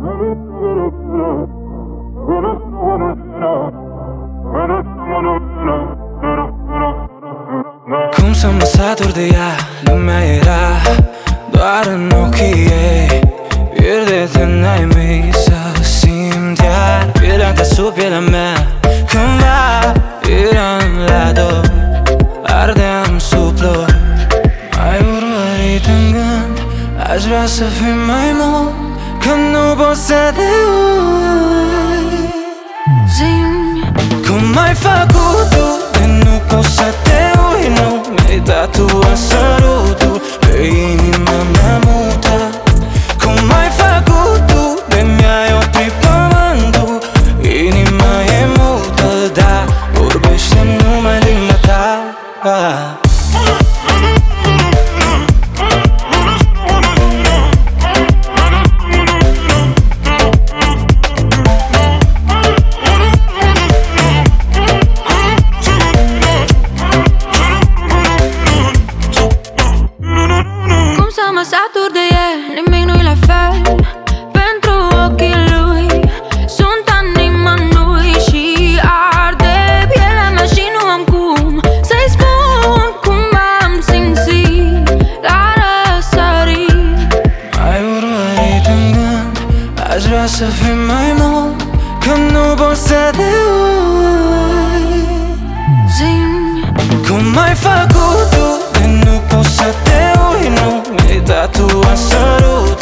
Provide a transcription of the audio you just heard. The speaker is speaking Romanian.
Cum să mă satur de ea, lumea era doar în ochii ei. Pierde-te în ai mei să simt iar pielea ta sub pielea mea. Cândva eram la doi, ardeam sub ploi. Ai urmărit în gând, aș vrea să fim mai mult, că nu pot să te uit. Zi-mi cum ai făcut tu, de nu pot să te uit. Nu mi-ai dat tu sărutul pe inima mea mută. Cum ai făcut tu, de mi-ai oprit pământul. Inima e mută, dar vorbește numai limba ta. Mă satur de el, nimic nu-i la fel. Pentru ochii lui sunt anima lui și arde pielea mea și nu am cum să-i spun cum m-am simțit la răsărit. Ai urmărit în gând, aș vrea să fim mai mult, că nu pot să te uit. Zi-mi cum ai făcut tu, de nu pot să te uit. Nu mi-ai dat tu sărut